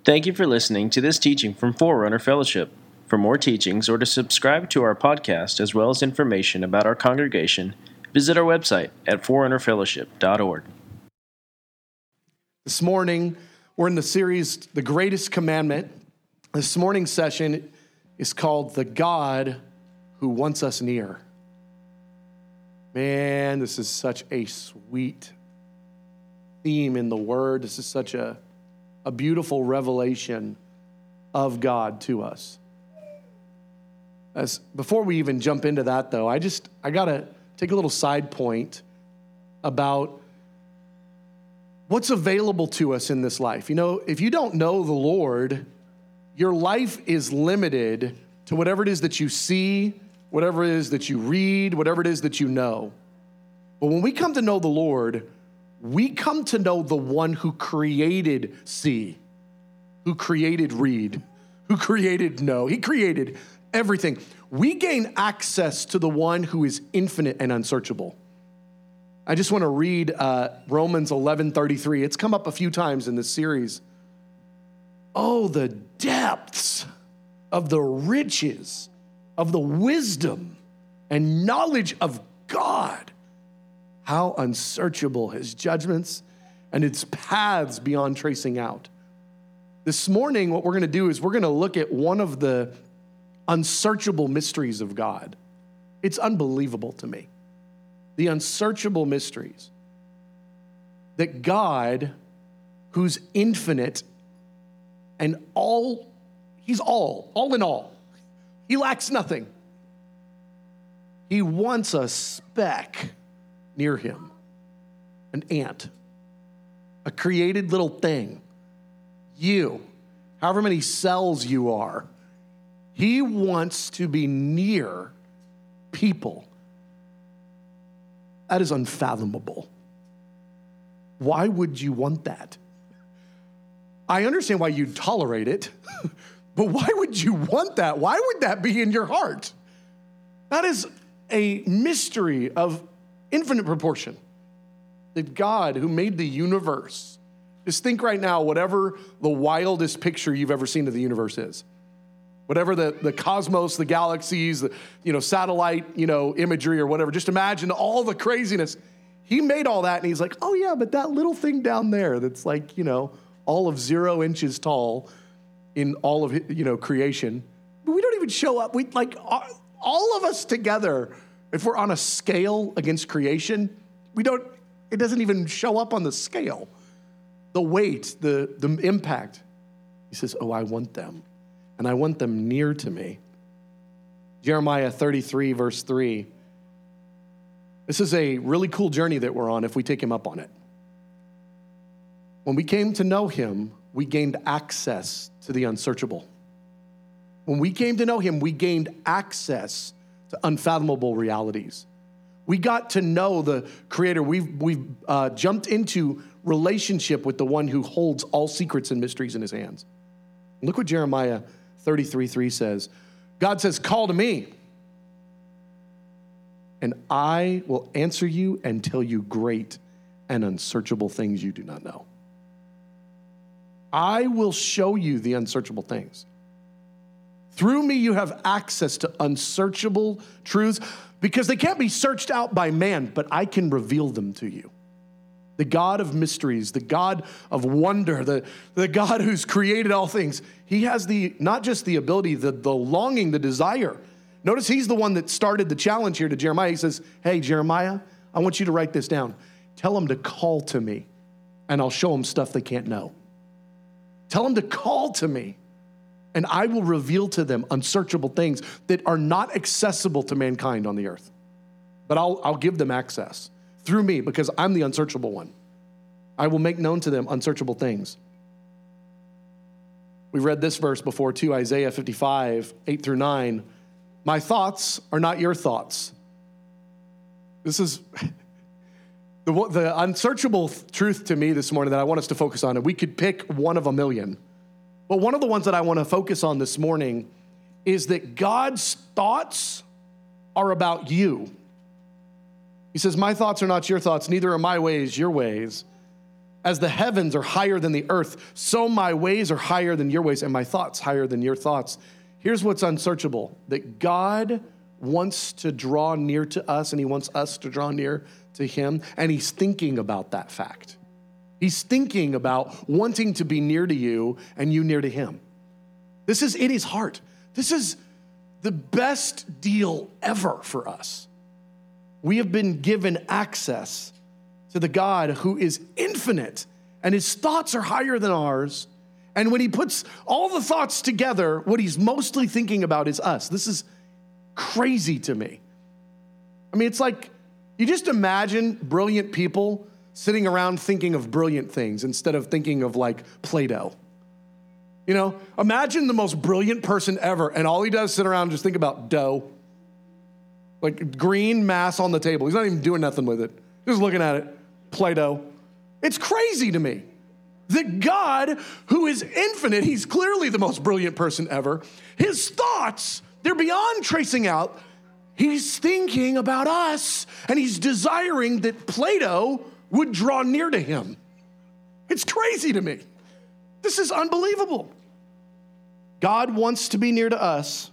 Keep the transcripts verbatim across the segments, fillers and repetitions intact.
Thank you for listening to this teaching from Forerunner Fellowship. For more teachings or to subscribe to our podcast as well as information about our congregation, visit our website at forerunner fellowship dot org. This morning, we're in the series, The Greatest Commandment. This morning's session is called The God Who Wants Us Near. Man, this is such a sweet theme in the Word. This is such a, a beautiful revelation of God to us. As before we even jump into that, though, I just, I got to take a little side point about what's available to us in this life. You know, if you don't know the Lord, your life is limited to whatever it is that you see, whatever it is that you read, whatever it is that you know. But when we come to know the Lord, we come to know the one who created see, who created read, who created know. He created everything. We gain access to the one who is infinite and unsearchable. I just want to read uh, Romans eleven thirty-three. It's come up a few times in this series. Oh, the depths of the riches of the wisdom and knowledge of God. How unsearchable his judgments and its paths beyond tracing out. This morning, what we're going to do is we're going to look at one of the unsearchable mysteries of God. It's unbelievable to me. The unsearchable mysteries that God, who's infinite and all, he's all, all in all. He lacks nothing. He wants a speck near him, an ant, a created little thing. You, however many cells you are, he wants to be near people. That is unfathomable. Why would you want that? I understand why you'd tolerate it, but why would you want that? Why would that be in your heart? That is a mystery of infinite proportion. That God, who made the universe, just think right now, whatever the wildest picture you've ever seen of the universe is. Whatever the, the cosmos, the galaxies, the you know, satellite, you know, imagery or whatever. Just imagine all the craziness. He made all that and he's like, oh yeah, but that little thing down there that's like, you know, all of zero inches tall in all of, you know, creation. But we don't even show up. We like all of us together, if we're on a scale against creation, we don't, it doesn't even show up on the scale. The weight, the, the impact. He says, oh, I want them. And I want them near to me. Jeremiah thirty-three, verse three. This is a really cool journey that we're on if we take him up on it. When we came to know him, we gained access to the unsearchable. When we came to know him, we gained access to unfathomable realities. We got to know the Creator. We've, we've uh, jumped into relationship with the one who holds all secrets and mysteries in his hands. Look what Jeremiah thirty-three three says. God says, call to me, and I will answer you and tell you great and unsearchable things you do not know. I will show you the unsearchable things. Through me, you have access to unsearchable truths because they can't be searched out by man, but I can reveal them to you. The God of mysteries, the God of wonder, the, the God who's created all things. He has the, not just the ability, the, the longing, the desire. Notice he's the one that started the challenge here to Jeremiah. He says, hey, Jeremiah, I want you to write this down. Tell them to call to me, and I'll show them stuff they can't know. Tell them to call to me, and I will reveal to them unsearchable things that are not accessible to mankind on the earth. But I'll, I'll give them access through me because I'm the unsearchable one. I will make known to them unsearchable things. We read this verse before too, Isaiah fifty-five, eight through nine. My thoughts are not your thoughts. This is the, the unsearchable truth to me this morning that I want us to focus on. And we could pick one of a million. But one of the ones that I want to focus on this morning is that God's thoughts are about you. He says, my thoughts are not your thoughts, neither are my ways your ways. As the heavens are higher than the earth, so my ways are higher than your ways and my thoughts higher than your thoughts. Here's what's unsearchable, that God wants to draw near to us and he wants us to draw near to him. And he's thinking about that fact. He's thinking about wanting to be near to you and you near to him. This is in his heart. This is the best deal ever for us. We have been given access to the God who is infinite and his thoughts are higher than ours. And when he puts all the thoughts together, what he's mostly thinking about is us. This is crazy to me. I mean, it's like, you just imagine brilliant people sitting around thinking of brilliant things instead of thinking of like Play-Doh. You know, imagine the most brilliant person ever, and all he does is sit around and just think about dough. Like green mass on the table. He's not even doing nothing with it. Just looking at it. Play-Doh. It's crazy to me that God, who is infinite, he's clearly the most brilliant person ever. His thoughts, they're beyond tracing out. He's thinking about us, and he's desiring that Play-Doh would draw near to him. It's crazy to me. This is unbelievable. God wants to be near to us,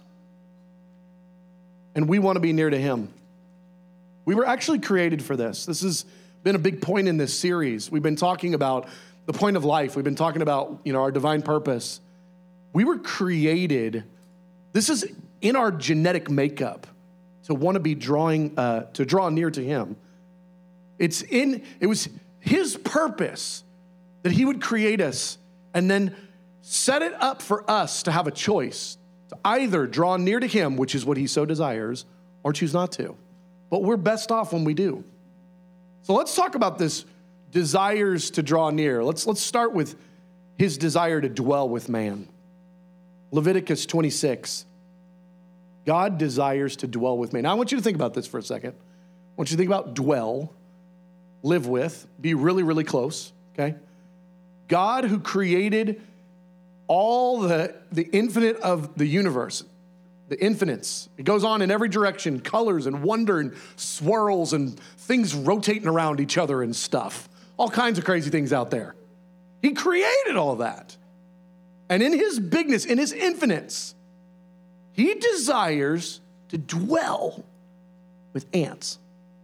and we want to be near to him. We were actually created for this. This has been a big point in this series. We've been talking about the point of life. We've been talking about, you know, our divine purpose. We were created, this is in our genetic makeup, to want to be drawing, uh, to draw near to him. It's in, it was his purpose that he would create us and then set it up for us to have a choice to either draw near to him, which is what he so desires, or choose not to. But we're best off when we do. So let's talk about this desires to draw near. Let's, let's start with his desire to dwell with man. Leviticus twenty-six. God desires to dwell with man. Now I want you to think about this for a second. I want you to think about dwell, live with, be really, really close, okay? God who created all the, the infinite of the universe, the infinites. It goes on in every direction, colors and wonder and swirls and things rotating around each other and stuff. All kinds of crazy things out there. He created all that. And in his bigness, in his infinites, he desires to dwell with ants.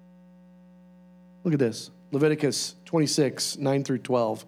Look at this. Leviticus twenty-six, nine through twelve.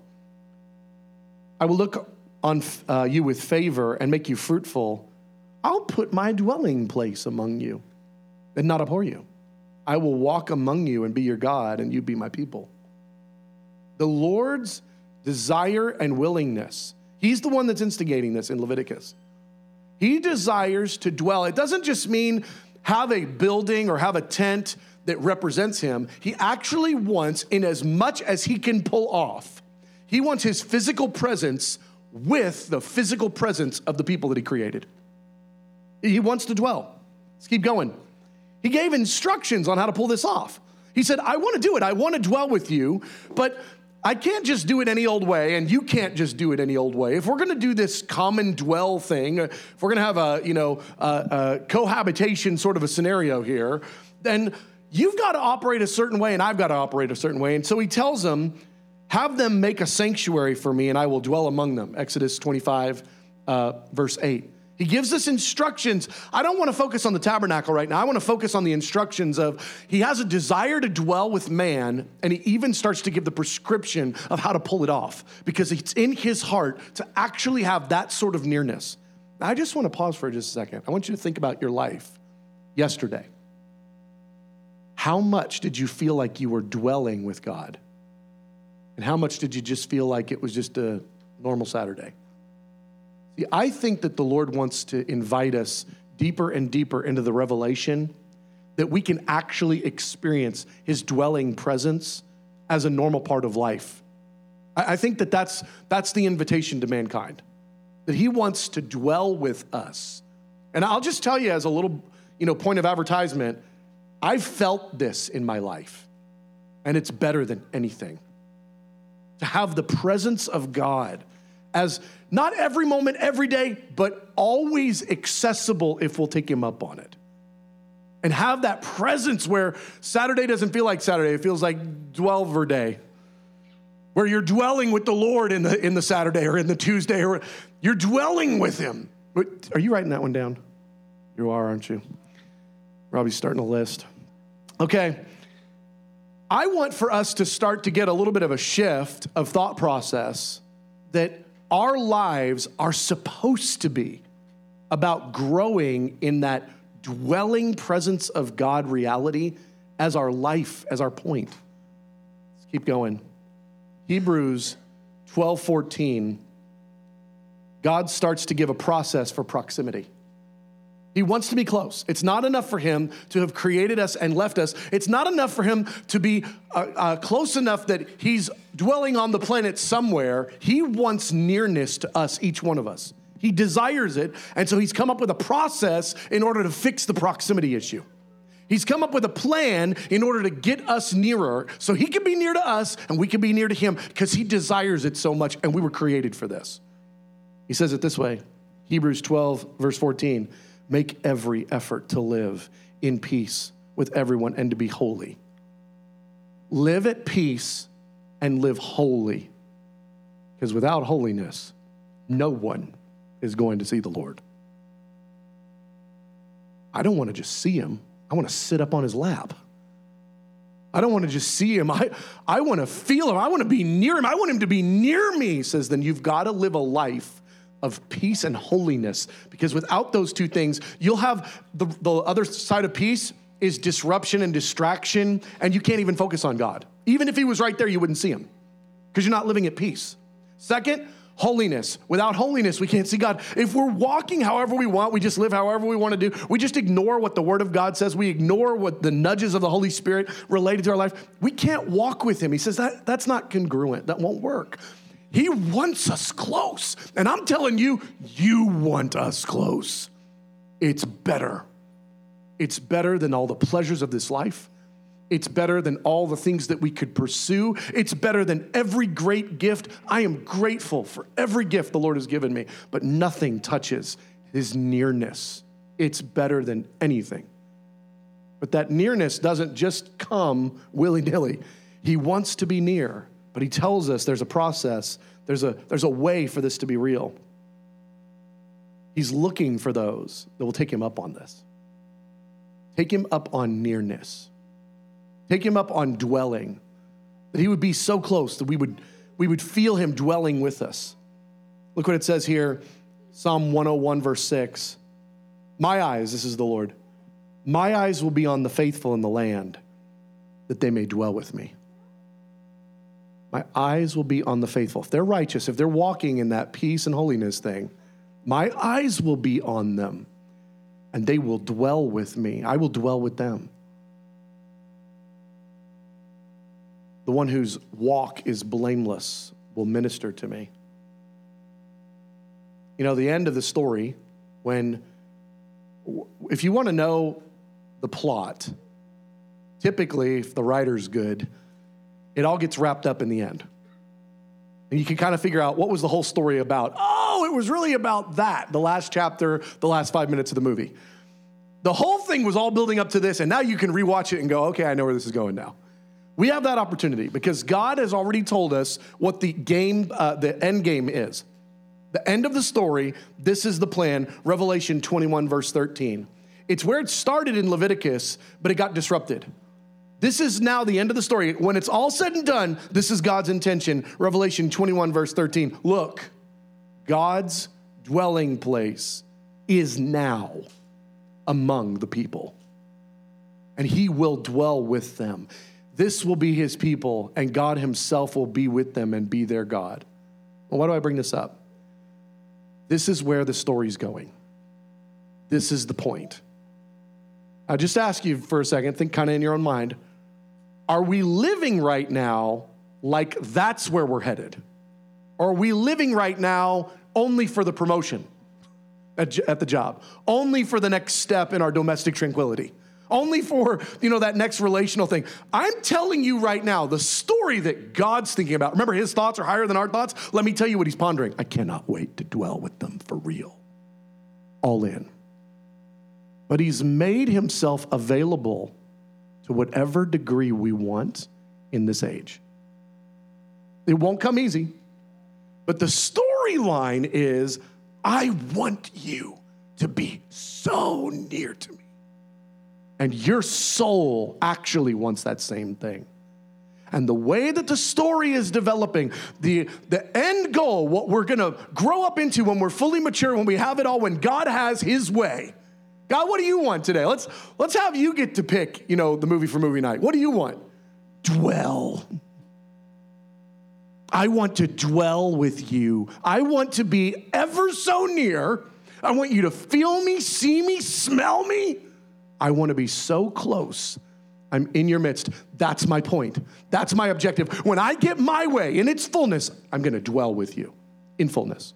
I will look on uh, you with favor and make you fruitful. I'll put my dwelling place among you and not abhor you. I will walk among you and be your God, and you be my people. The Lord's desire and willingness. He's the one that's instigating this in Leviticus. He desires to dwell. It doesn't just mean have a building or have a tent that represents him. He actually wants, in as much as he can pull off, he wants his physical presence with the physical presence of the people that he created. He wants to dwell. Let's keep going. He gave instructions on how to pull this off. He said, I want to do it. I want to dwell with you, but I can't just do it any old way, and you can't just do it any old way. If we're going to do this common dwell thing, if we're going to have a, you know, a, a cohabitation sort of a scenario here, then you've got to operate a certain way, and I've got to operate a certain way. And so he tells them, have them make a sanctuary for me, and I will dwell among them. Exodus twenty-five, uh, verse eight. He gives us instructions. I don't want to focus on the tabernacle right now. I want to focus on the instructions of he has a desire to dwell with man, and he even starts to give the prescription of how to pull it off because it's in his heart to actually have that sort of nearness. Now, I just want to pause for just a second. I want you to think about your life yesterday. How much did you feel like you were dwelling with God? And how much did you just feel like it was just a normal Saturday? See, I think that the Lord wants to invite us deeper and deeper into the revelation that we can actually experience his dwelling presence as a normal part of life. I think that that's, that's the invitation to mankind, that he wants to dwell with us. And I'll just tell you as a little, you know, point of advertisement, I've felt this in my life, and it's better than anything. To have the presence of God as not every moment, every day, but always accessible if we'll take him up on it. And have that presence where Saturday doesn't feel like Saturday. It feels like Dwelver Day. where you're dwelling with the Lord in the in the Saturday or in the Tuesday, or you're dwelling with him. Are you writing that one down? You are, aren't you? Robbie's starting a list. Okay. I want for us to start to get a little bit of a shift of thought process that our lives are supposed to be about growing in that dwelling presence of God reality as our life, as our point. Let's keep going. Hebrews twelve fourteen, God starts to give a process for proximity. He wants to be close. It's not enough for him to have created us and left us. It's not enough for him to be uh, uh, close enough that he's dwelling on the planet somewhere. He wants nearness to us, each one of us. He desires it, and so he's come up with a process in order to fix the proximity issue. He's come up with a plan in order to get us nearer so he can be near to us and we can be near to him because he desires it so much, and we were created for this. He says it this way, Hebrews twelve, verse fourteen, make every effort to live in peace with everyone and to be holy. Live at peace and live holy, because without holiness, no one is going to see the Lord. I don't want to just see him. I want to sit up on his lap. I don't want to just see him. I, I want to feel him. I want to be near him. I want him to be near me. He says, then you've got to live a life of peace and holiness, because without those two things, you'll have the, the other side of peace is disruption and distraction, and you can't even focus on God. Even if he was right there, you wouldn't see him because you're not living at peace. Second, holiness. Without holiness, we can't see God. If we're walking however we want, we just live however we want to do, we just ignore what the Word of God says, we ignore what the nudges of the Holy Spirit related to our life, we can't walk with him. He says that that's not congruent. That won't work. He wants us close. And I'm telling you, you want us close. It's better. It's better than all the pleasures of this life. It's better than all the things that we could pursue. It's better than every great gift. I am grateful for every gift the Lord has given me, but nothing touches his nearness. It's better than anything. But that nearness doesn't just come willy-nilly. He wants to be near. But he tells us there's a process, there's a, there's a way for this to be real. He's looking for those that will take him up on this. Take him up on nearness. Take him up on dwelling. That he would be so close that we would, we would feel him dwelling with us. Look what it says here, Psalm one oh one, verse six. My eyes, this is the Lord, my eyes will be on the faithful in the land, that they may dwell with me. My eyes will be on the faithful. If they're righteous, if they're walking in that peace and holiness thing, my eyes will be on them, and they will dwell with me. I will dwell with them. The one whose walk is blameless will minister to me. You know, the end of the story, when, if you want to know the plot, typically, if the writer's good, it all gets wrapped up in the end. And you can kind of figure out what was the whole story about. Oh, it was really about that, the last chapter, the last five minutes of the movie. The whole thing was all building up to this, and now you can rewatch it and go, okay, I know where this is going now. We have that opportunity because God has already told us what the game, uh, the end game is. The end of the story, this is the plan, Revelation twenty-one, verse thirteen. It's where it started in Leviticus, but it got disrupted. This is now the end of the story. When it's all said and done, this is God's intention. Revelation twenty-one, verse thirteen. Look, God's dwelling place is now among the people, and he will dwell with them. This will be his people, and God himself will be with them and be their God. Well, why do I bring this up? This is where the story's going. This is the point. I'll just ask you for a second, think kind of in your own mind. Are we living right now like that's where we're headed? Or are we living right now only for the promotion at, at the job? Only for the next step in our domestic tranquility? Only for, you know, that next relational thing? I'm telling you right now, the story that God's thinking about, remember his thoughts are higher than our thoughts? Let me tell you what he's pondering. I cannot wait to dwell with them for real. All in. But he's made himself available to whatever degree we want in this age. It won't come easy. But the storyline is, I want you to be so near to me. And your soul actually wants that same thing. And the way that the story is developing, the, the end goal, what we're going to grow up into when we're fully mature, when we have it all, when God has his way. God, what do you want today? Let's, let's have you get to pick, you know, the movie for movie night. What do you want? Dwell. I want to dwell with you. I want to be ever so near. I want you to feel me, see me, smell me. I want to be so close. I'm in your midst. That's my point. That's my objective. When I get my way in its fullness, I'm going to dwell with you in fullness.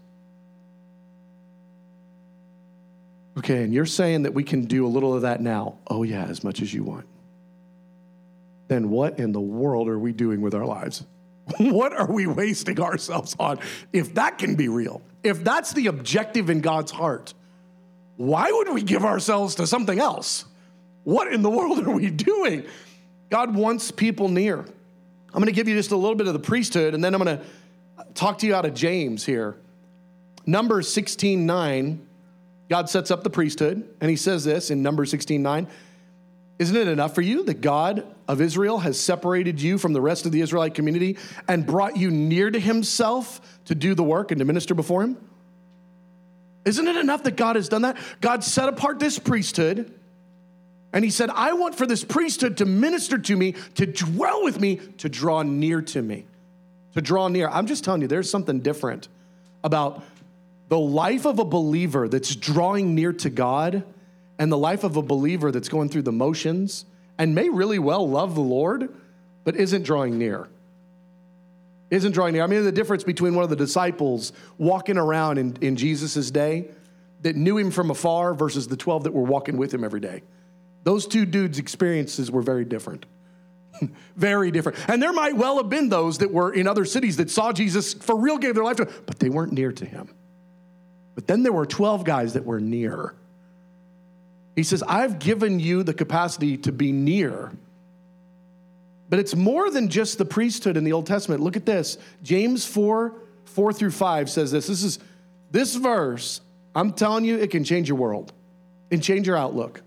Okay, and you're saying that we can do a little of that now. Oh yeah, as much as you want. Then what in the world are we doing with our lives? What are we wasting ourselves on? If that can be real, if that's the objective in God's heart, why would we give ourselves to something else? What in the world are we doing? God wants people near. I'm going to give you just a little bit of the priesthood, and then I'm going to talk to you out of James here. Numbers sixteen nine, God sets up the priesthood, and he says this in Numbers sixteen nine. Isn't it enough for you that God of Israel has separated you from the rest of the Israelite community and brought you near to himself to do the work and to minister before him? Isn't it enough that God has done that? God set apart this priesthood, and he said, I want for this priesthood to minister to me, to dwell with me, to draw near to me, to draw near. I'm just telling you, there's something different about the life of a believer that's drawing near to God and the life of a believer that's going through the motions and may really well love the Lord, but isn't drawing near. Isn't drawing near. I mean, the difference between one of the disciples walking around in, in Jesus' day that knew him from afar versus the twelve that were walking with him every day. Those two dudes' experiences were very different. Very different. And there might well have been those that were in other cities that saw Jesus for real, gave their life to him, but they weren't near to him. But then there were twelve guys that were near. He says, I've given you the capacity to be near. But it's more than just the priesthood in the Old Testament. Look at this. James four, four through five says this. This is this verse, I'm telling you, it can change your world and change your outlook.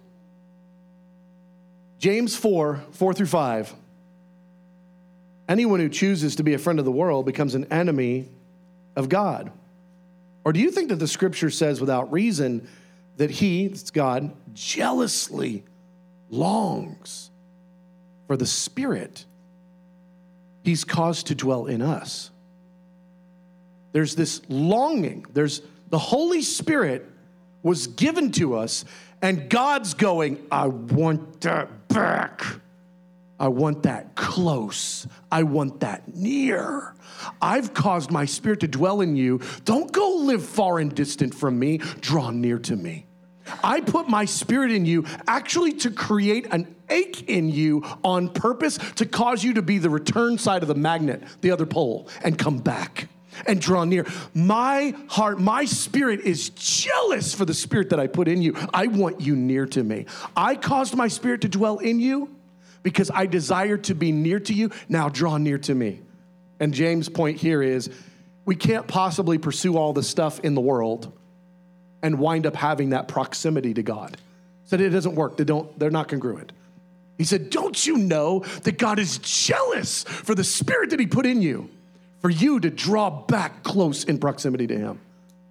James four, four through five. Anyone who chooses to be a friend of the world becomes an enemy of God. Or do you think that the scripture says without reason that he, it's God, jealously longs for the Spirit he's caused to dwell in us? There's this longing. There's the Holy Spirit was given to us, and God's going, I want that back. I want that close. I want that near. I've caused my Spirit to dwell in you. Don't go live far and distant from me. Draw near to me. I put my Spirit in you actually to create an ache in you on purpose to cause you to be the return side of the magnet, the other pole, and come back and draw near. My heart, my spirit is jealous for the Spirit that I put in you. I want you near to me. I caused my Spirit to dwell in you because I desire to be near to you. Now draw near to me. And James' point here is we can't possibly pursue all the stuff in the world and wind up having that proximity to God. He said it doesn't work. They don't, they're not congruent. He said, don't you know that God is jealous for the Spirit that he put in you, for you to draw back close in proximity to him?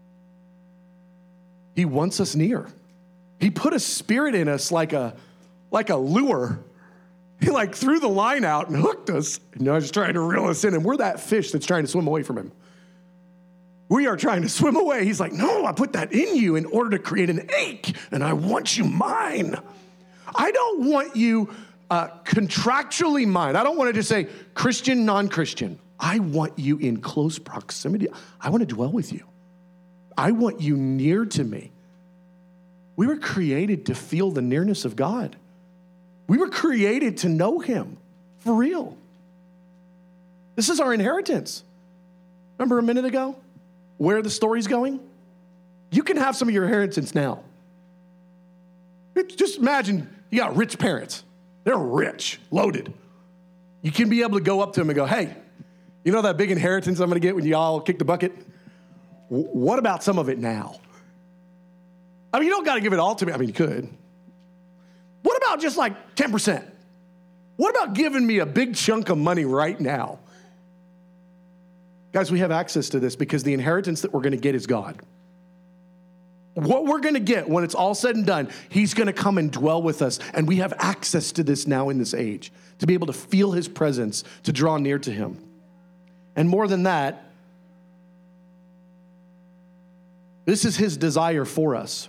He wants us near. He put a Spirit in us like a, like a lure. He like threw the line out and hooked us. And now he's trying to reel us in, and we're that fish that's trying to swim away from him. We are trying to swim away. He's like, no, I put that in you in order to create an ache, and I want you mine. I don't want you uh, contractually mine. I don't want to just say Christian, non-Christian. I want you in close proximity. I want to dwell with you. I want you near to me. We were created to feel the nearness of God. We were created to know him for real. This is our inheritance. Remember a minute ago where the story's going? You can have some of your inheritance now. Just imagine you got rich parents. They're rich, loaded. You can be able to go up to them and go, hey, You know that big inheritance I'm going to get when you all kick the bucket? W- what about some of it now? I mean, you don't got to give it all to me. I mean, you could. What about just like ten percent? What about giving me a big chunk of money right now? Guys, we have access to this because the inheritance that we're going to get is God. What we're going to get when it's all said and done, he's going to come and dwell with us. And we have access to this now in this age, to be able to feel his presence, to draw near to him. And more than that, this is his desire for us.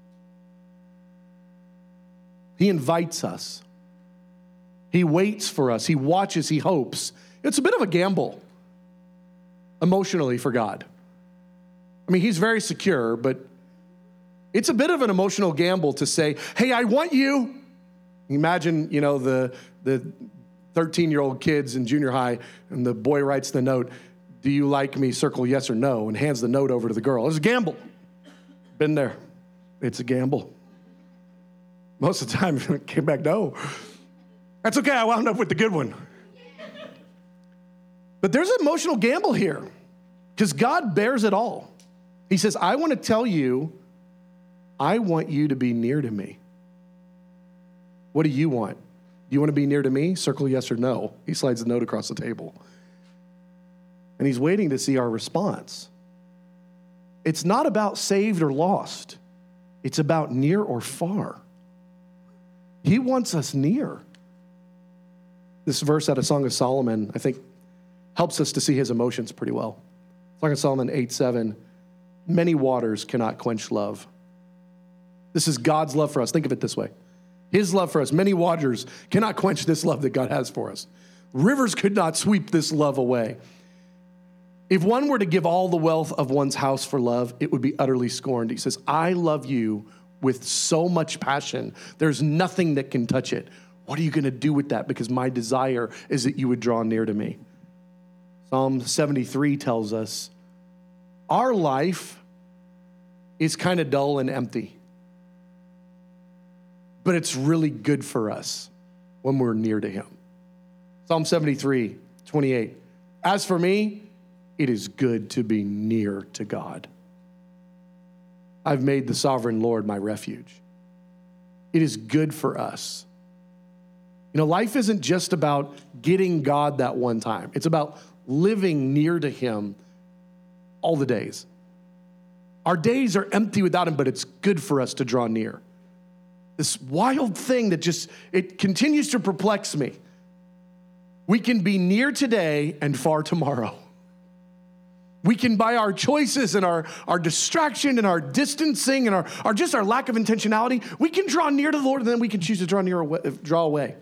He invites us. He waits for us. He watches. He hopes. It's a bit of a gamble emotionally for God. I mean, he's very secure, but it's a bit of an emotional gamble to say, hey, I want you. Imagine, you know, the the thirteen-year-old kids in junior high, and the boy writes the note, do you like me, circle yes or no, and hands the note over to the girl. It's a gamble. Been there. It's a gamble. Most of the time, it came back, no. That's okay, I wound up with the good one. But there's an emotional gamble here because God bears it all. He says, I want to tell you, I want you to be near to me. What do you want? Do you want to be near to me? Circle yes or no. He slides the note across the table. And he's waiting to see our response. It's not about saved or lost. It's about near or far. He wants us near. This verse out of Song of Solomon, I think, helps us to see his emotions pretty well. Song of Solomon eight seven, many waters cannot quench love. This is God's love for us. Think of it this way. His love for us, many waters cannot quench this love that God has for us. Rivers could not sweep this love away. If one were to give all the wealth of one's house for love, it would be utterly scorned. He says, I love you with so much passion. There's nothing that can touch it. What are you going to do with that? Because my desire is that you would draw near to me. Psalm seventy-three tells us our life is kind of dull and empty, but it's really good for us when we're near to him. Psalm seventy-three, twenty-eight. As for me, it is good to be near to God. I've made the sovereign Lord my refuge. It is good for us. You know, life isn't just about getting God that one time. It's about living near to him all the days. Our days are empty without him, but it's good for us to draw near. This wild thing that just, it continues to perplex me. We can be near today and far tomorrow. We can, by our choices and our, our distraction and our distancing and our, our just our lack of intentionality, we can draw near to the Lord and then we can choose to draw near, away, draw away.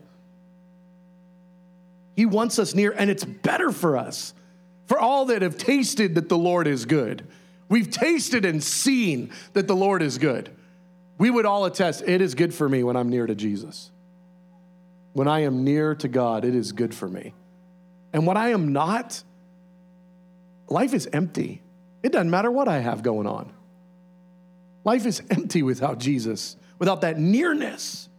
He wants us near, and it's better for us. For all that have tasted that the Lord is good. We've tasted and seen that the Lord is good. We would all attest, it is good for me when I'm near to Jesus. When I am near to God, it is good for me. And when I am not, life is empty. It doesn't matter what I have going on. Life is empty without Jesus, without that nearness.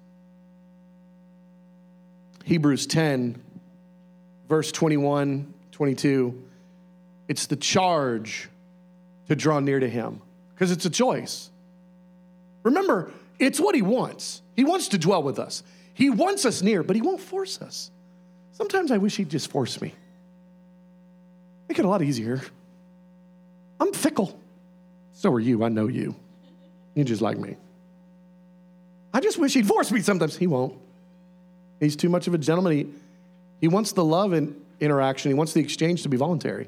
Hebrews ten, verse twenty-one, twenty-two, it's the charge to draw near to him because it's a choice. Remember, it's what he wants. He wants to dwell with us. He wants us near, but he won't force us. Sometimes I wish he'd just force me. Make it a lot easier. I'm fickle. So are you. I know you. You're just like me. I just wish he'd force me sometimes. He won't. He's too much of a gentleman. He, he wants the love and interaction. He wants the exchange to be voluntary.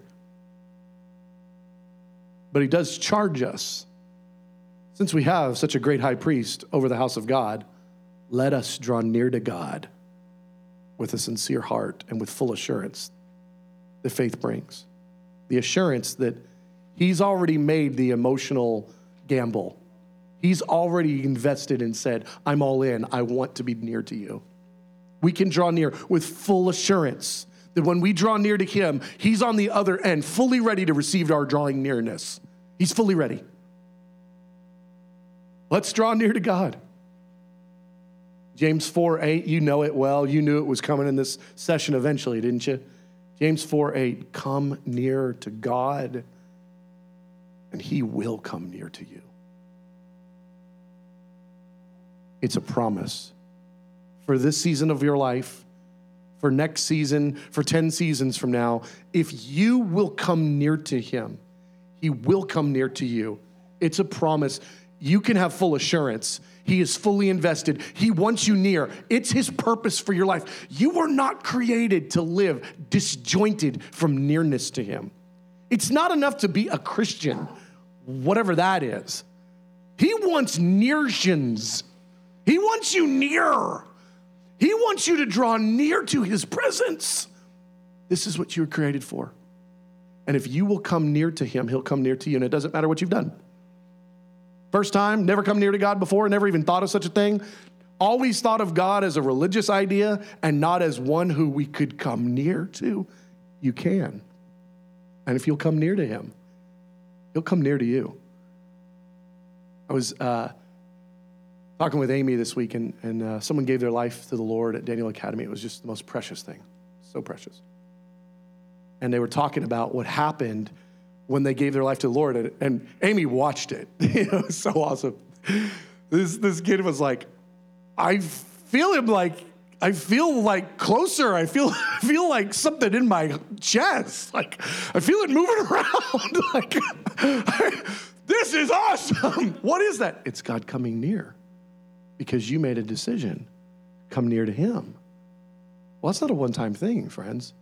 But he does charge us. Since we have such a great high priest over the house of God, let us draw near to God with a sincere heart and with full assurance that faith brings. The assurance that he's already made the emotional gamble. He's already invested and said, I'm all in. I want to be near to you. We can draw near with full assurance that when we draw near to him, he's on the other end, fully ready to receive our drawing nearness. He's fully ready. Let's draw near to God. James four eight, you know it well. You knew it was coming in this session eventually, didn't you? James four eight, come near to God, and he will come near to you. It's a promise for this season of your life, for next season, for ten seasons from now. If you will come near to him, he will come near to you. It's a promise. You can have full assurance. He is fully invested. He wants you near. It's his purpose for your life. You were not created to live disjointed from nearness to him. It's not enough to be a Christian, whatever that is. He wants neartions. He wants you near. He wants you to draw near to his presence. This is what you were created for. And if you will come near to him, he'll come near to you. And it doesn't matter what you've done. First time, never come near to God before, never even thought of such a thing. Always thought of God as a religious idea and not as one who we could come near to. You can. And if you'll come near to him, he'll come near to you. I was uh, talking with Amy this week, and, and uh, someone gave their life to the Lord at Daniel Academy. It was just the most precious thing. So precious. And they were talking about what happened when they gave their life to the Lord. And, and Amy watched it. It was so awesome. This, this kid was like, I feel him like, I feel like closer. I feel, I feel like something in my chest. Like, I feel it moving around. Like, I, this is awesome. What is that? It's God coming near because you made a decision. Come near to him. Well, that's not a one-time thing, friends.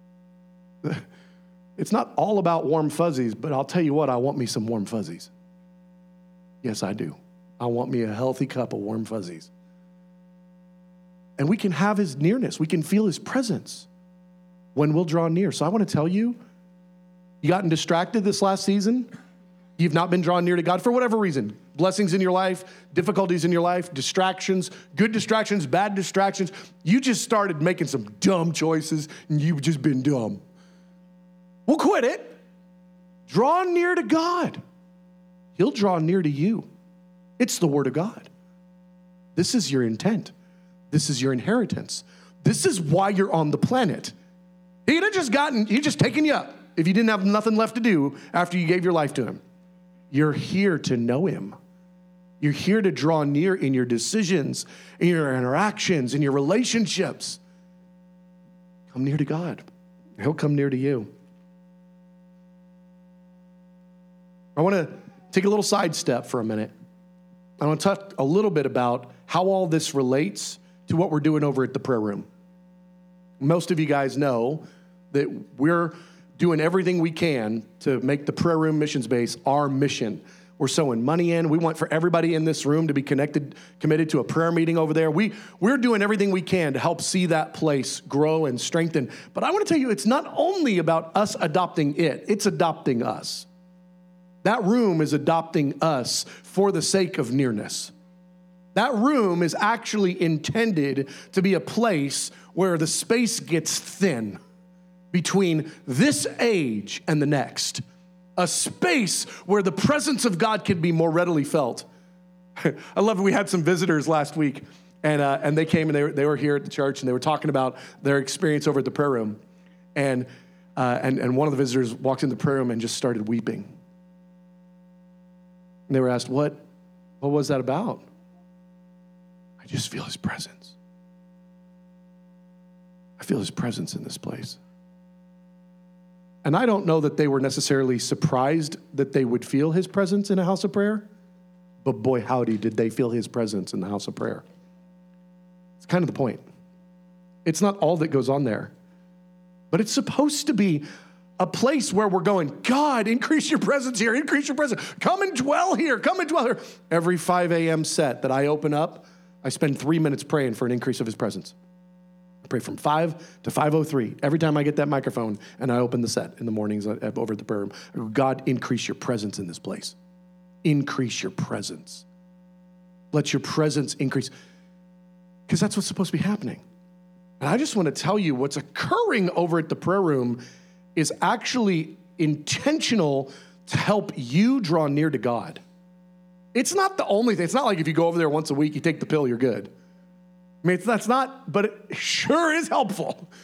It's not all about warm fuzzies, but I'll tell you what, I want me some warm fuzzies. Yes, I do. I want me a healthy cup of warm fuzzies. And we can have his nearness. We can feel his presence when we'll draw near. So I want to tell you, you gotten distracted this last season. You've not been drawn near to God for whatever reason. Blessings in your life, difficulties in your life, distractions, good distractions, bad distractions. You just started making some dumb choices and you've just been dumb. Well, quit it. Draw near to God. He'll draw near to you. It's the word of God. This is your intent. This is your inheritance. This is why you're on the planet. He'd have just gotten, he'd just taken you up if you didn't have nothing left to do after you gave your life to him. You're here to know him. You're here to draw near in your decisions, in your interactions, in your relationships. Come near to God. He'll come near to you. I want to take a little sidestep for a minute. I want to talk a little bit about how all this relates to what we're doing over at the prayer room. Most of you guys know that we're doing everything we can to make the prayer room missions base our mission. We're sowing money in. We want for everybody in this room to be connected, committed to a prayer meeting over there. We, we're doing everything we can to help see that place grow and strengthen. But I want to tell you, it's not only about us adopting it, it's adopting us. That room is adopting us for the sake of nearness. That room is actually intended to be a place where the space gets thin between this age and the next. A space where the presence of God can be more readily felt. I love it. We had some visitors last week, and uh, and they came and they were, they were here at the church, and they were talking about their experience over at the prayer room. And, uh, and, and one of the visitors walked in the prayer room and just started weeping. And they were asked, what, what was that about? I just feel his presence. I feel his presence in this place. And I don't know that they were necessarily surprised that they would feel his presence in a house of prayer, but boy, howdy, did they feel his presence in the house of prayer. It's kind of the point. It's not all that goes on there, but it's supposed to be a place where we're going, God, increase your presence here, increase your presence. Come and dwell here, come and dwell here. Every five a.m. set that I open up, I spend three minutes praying for an increase of his presence. I pray from five to five oh three. Every time I get that microphone and I open the set in the mornings over at the prayer room, I go, God, increase your presence in this place. Increase your presence. Let your presence increase. Because that's what's supposed to be happening. And I just want to tell you what's occurring over at the prayer room is actually intentional to help you draw near to God. It's not the only thing. It's not like if you go over there once a week, you take the pill, you're good. I mean, that's not, but it sure is helpful.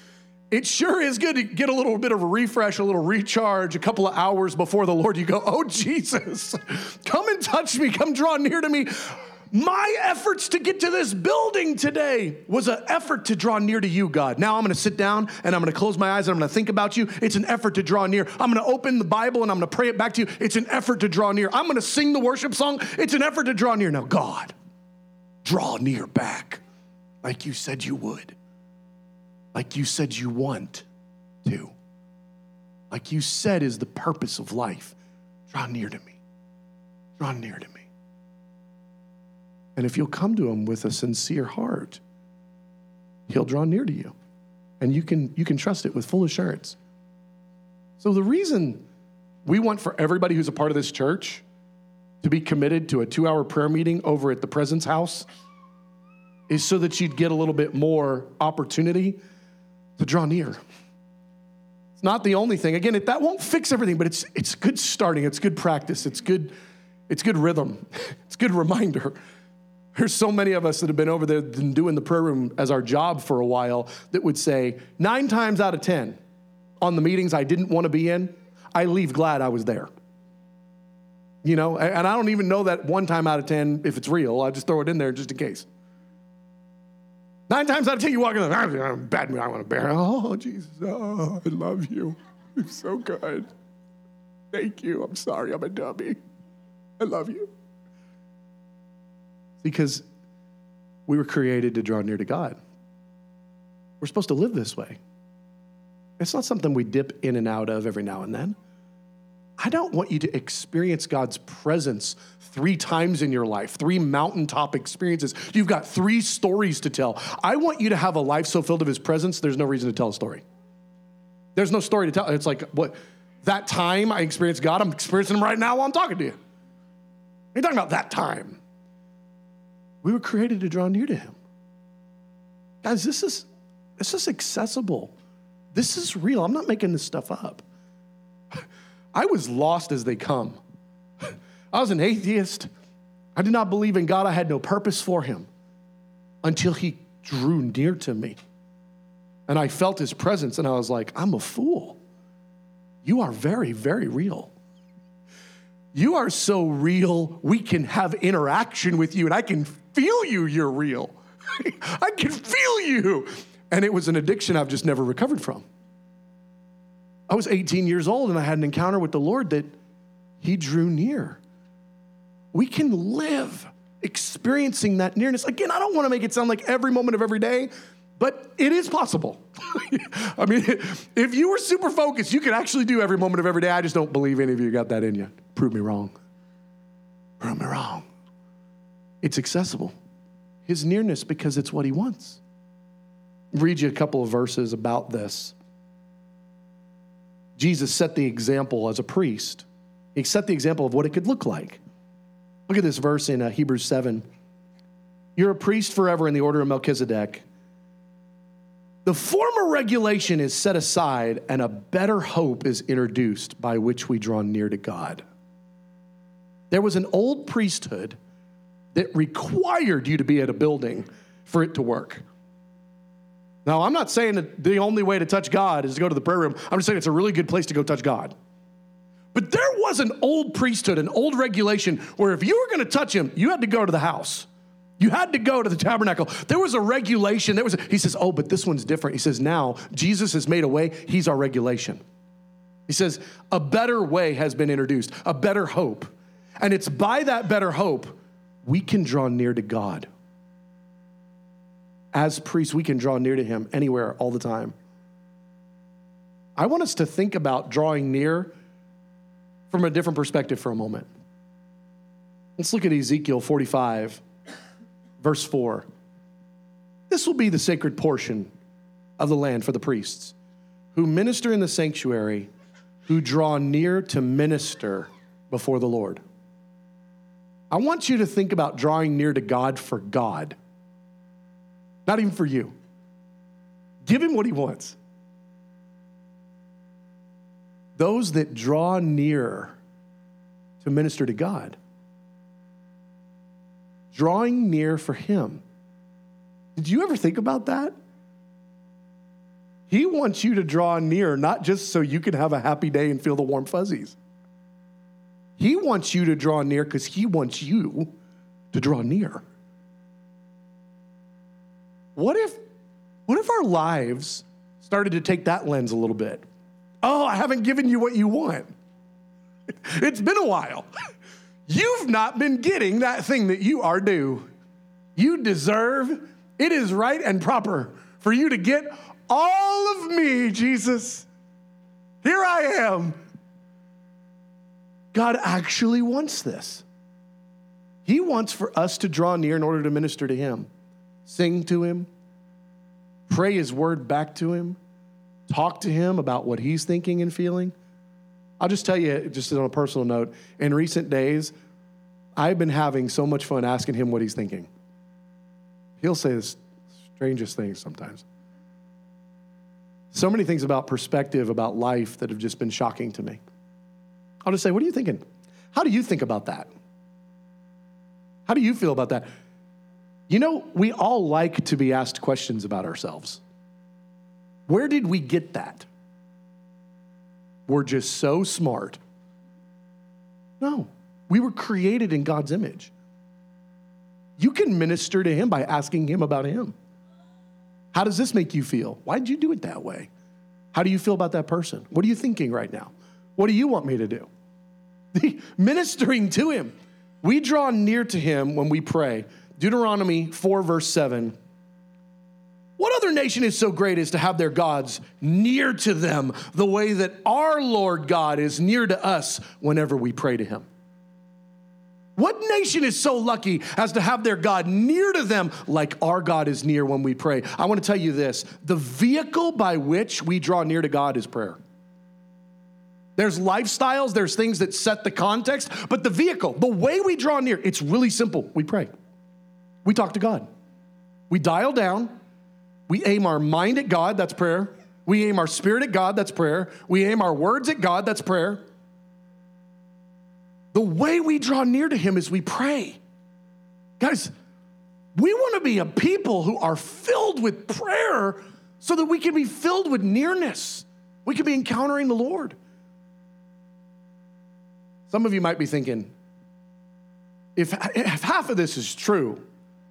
it sure is good to get a little bit of a refresh, a little recharge, a couple of hours before the Lord. You go, oh, Jesus, come and touch me. Come draw near to me. My efforts to get to this building today was an effort to draw near to you, God. Now I'm going to sit down and I'm going to close my eyes and I'm going to think about you. It's an effort to draw near. I'm going to open the Bible and I'm going to pray it back to you. It's an effort to draw near. I'm going to sing the worship song. It's an effort to draw near. Now, God, draw near back like you said you would, like you said you want to, like you said is the purpose of life. Draw near to me. Draw near to me. And if you'll come to him with a sincere heart, he'll draw near to you. And you can, you can trust it with full assurance. So the reason we want for everybody who's a part of this church to be committed to a two-hour prayer meeting over at the Presence House is so that you'd get a little bit more opportunity to draw near. It's not the only thing. Again, it, that won't fix everything, but it's it's good starting. It's good practice. It's good, it's good rhythm. It's good reminder. There's so many of us that have been over there and doing the prayer room as our job for a while that would say nine times out of ten on the meetings I didn't want to be in, I leave glad I was there. You know, and I don't even know that one time out of ten if it's real. I just throw it in there just in case. Nine times out of ten you walk in, I'm bad, I want to bear. Oh, Jesus, oh, I love you. You're so good. Thank you. I'm sorry I'm a dummy. I love you. Because we were created to draw near to God. We're supposed to live this way. It's not something we dip in and out of every now and then. I don't want you to experience God's presence three times in your life, three mountaintop experiences. You've got three stories to tell. I want you to have a life so filled of his presence, there's no reason to tell a story. There's no story to tell. It's like, what, that time I experienced God, I'm experiencing him right now while I'm talking to you. You're talking about that time. We were created to draw near to him. Guys, this is, this is accessible. This is real. I'm not making this stuff up. I was lost as they come. I was an atheist. I did not believe in God. I had no purpose for him until he drew near to me. And I felt his presence and I was like, I'm a fool. You are very, very real. You are so real, we can have interaction with you and I can feel you, you're real. I can feel you. And it was an addiction I've just never recovered from. I was eighteen years old and I had an encounter with the Lord that he drew near. We can live experiencing that nearness. Again, I don't want to make it sound like every moment of every day, but it is possible. I mean, if you were super focused, you could actually do every moment of every day. I just don't believe any of you got that in you. Prove me wrong. Prove me wrong. It's accessible. His nearness, because it's what he wants. I'll read you a couple of verses about this. Jesus set the example as a priest. He set the example of what it could look like. Look at this verse in uh, Hebrews seven. You're a priest forever in the order of Melchizedek. The former regulation is set aside and a better hope is introduced by which we draw near to God. There was an old priesthood that required you to be at a building for it to work. Now, I'm not saying that the only way to touch God is to go to the prayer room. I'm just saying it's a really good place to go touch God. But there was an old priesthood, an old regulation where if you were going to touch him, you had to go to the house. You had to go to the tabernacle. There was a regulation. There was a, he says, oh, but this one's different. He says, now Jesus has made a way. He's our regulation. He says, a better way has been introduced, a better hope. And it's by that better hope, we can draw near to God. As priests, we can draw near to him anywhere, all the time. I want us to think about drawing near from a different perspective for a moment. Let's look at Ezekiel forty-five, verse four. This will be the sacred portion of the land for the priests who minister in the sanctuary, who draw near to minister before the Lord. I want you to think about drawing near to God for God. Not even for you. Give him what he wants. Those that draw near to minister to God. Drawing near for him. Did you ever think about that? He wants you to draw near, not just so you can have a happy day and feel the warm fuzzies. He wants you to draw near because he wants you to draw near. What if, what if our lives started to take that lens a little bit? Oh, I haven't given you what you want. It's been a while. You've not been getting that thing that you are due. You deserve, it is right and proper for you to get all of me, Jesus. Here I am. God actually wants this. He wants for us to draw near in order to minister to him, sing to him, pray his word back to him, talk to him about what he's thinking and feeling. I'll just tell you, just on a personal note, in recent days, I've been having so much fun asking him what he's thinking. He'll say the strangest things sometimes. So many things about perspective, about life that have just been shocking to me. I'll just say, what are you thinking? How do you think about that? How do you feel about that? You know, we all like to be asked questions about ourselves. Where did we get that? We're just so smart. No, we were created in God's image. You can minister to him by asking him about him. How does this make you feel? Why did you do it that way? How do you feel about that person? What are you thinking right now? What do you want me to do? Ministering to him. We draw near to him when we pray. Deuteronomy four, verse seven. What other nation is so great as to have their gods near to them the way that our Lord God is near to us whenever we pray to him? What nation is so lucky as to have their God near to them like our God is near when we pray? I want to tell you this. The vehicle by which we draw near to God is prayer. There's lifestyles, there's things that set the context, but the vehicle, the way we draw near, it's really simple. We pray. We talk to God. We dial down. We aim our mind at God, that's prayer. We aim our spirit at God, that's prayer. We aim our words at God, that's prayer. The way we draw near to him is we pray. Guys, we want to be a people who are filled with prayer so that we can be filled with nearness. We can be encountering the Lord. Some of you might be thinking, if, if half of this is true,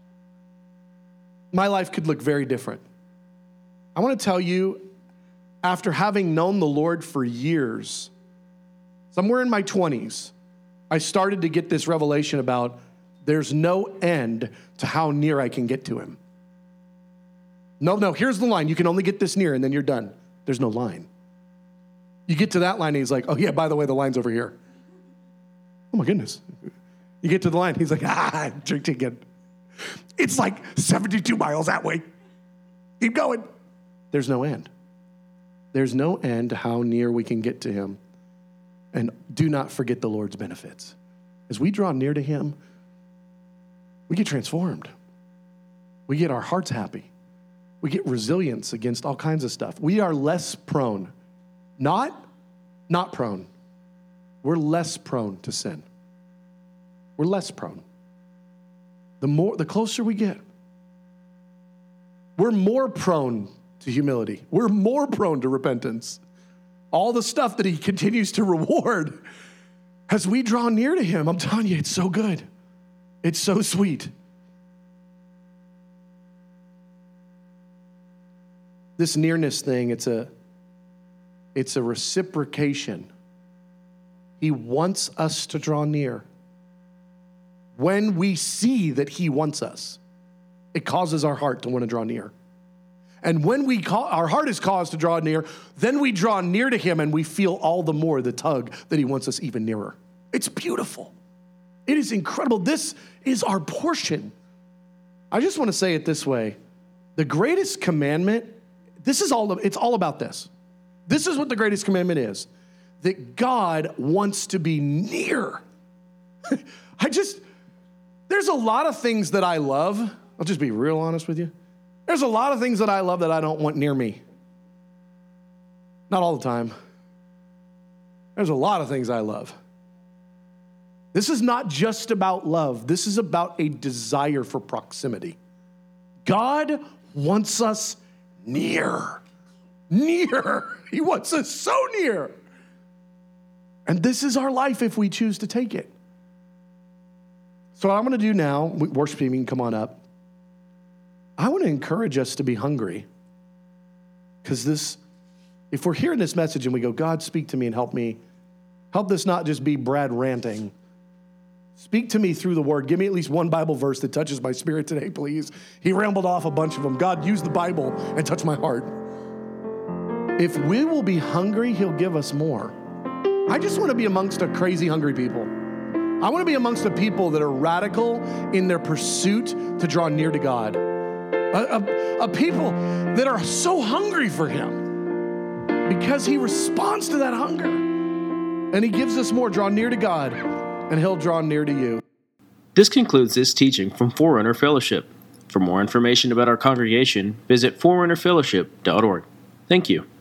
my life could look very different. I want to tell you, after having known the Lord for years, somewhere in my twenties, I started to get this revelation about there's no end to how near I can get to him. No, no, here's the line. You can only get this near and then you're done. There's no line. You get to that line and he's like, oh yeah, by the way, the line's over here. Oh my goodness. You get to the line, he's like, ah, drink again. It's like seventy-two miles that way. Keep going. There's no end. There's no end to how near we can get to him. And do not forget the Lord's benefits. As we draw near to him, we get transformed. We get our hearts happy. We get resilience against all kinds of stuff. We are less prone, not, not prone. We're less prone to sin. We're less prone. The more, the closer we get, we're more prone to humility. We're more prone to repentance. All the stuff that he continues to reward as we draw near to him. I'm telling you, it's so good. It's so sweet. This nearness thing, it's a, it's a reciprocation. He wants us to draw near. When we see that he wants us, it causes our heart to want to draw near. And when we call, our heart is caused to draw near, then we draw near to him and we feel all the more the tug that he wants us even nearer. It's beautiful. It is incredible. This is our portion. I just want to say it this way. The greatest commandment, this is all, it's all about this. This is what the greatest commandment is. That God wants to be near. I just, there's a lot of things that I love. I'll just be real honest with you. There's a lot of things that I love that I don't want near me. Not all the time. There's a lot of things I love. This is not just about love. This is about a desire for proximity. God wants us near. near. He wants us so near. And this is our life if we choose to take it. So what I'm going to do now, worship team, you can come on up. I want to encourage us to be hungry. Because this, if we're hearing this message and we go, God, speak to me and help me, help this not just be Brad ranting. Speak to me through the word. Give me at least one Bible verse that touches my spirit today, please. He rambled off a bunch of them. God, use the Bible and touch my heart. If we will be hungry, he'll give us more. I just want to be amongst a crazy hungry people. I want to be amongst the people that are radical in their pursuit to draw near to God. A, a, a people that are so hungry for him because he responds to that hunger. And he gives us more. Draw near to God, and he'll draw near to you. This concludes this teaching from Forerunner Fellowship. For more information about our congregation, visit forerunner fellowship dot org. Thank you.